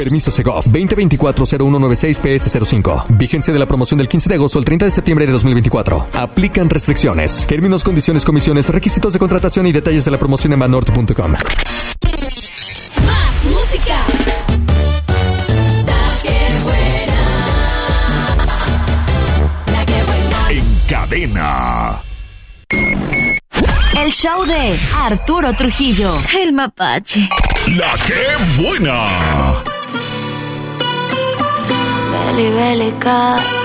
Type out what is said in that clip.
Permiso Segov 2024-0196-PS05. Vigencia de la promoción del 15 de agosto al 30 de septiembre de 2024. Aplican restricciones. Términos, condiciones, comisiones, requisitos de contratación y detalles de la promoción en banorte.com. Más música. La que buena. En cadena. El show de Arturo Trujillo, el mapache. La que buena. Beli, beli,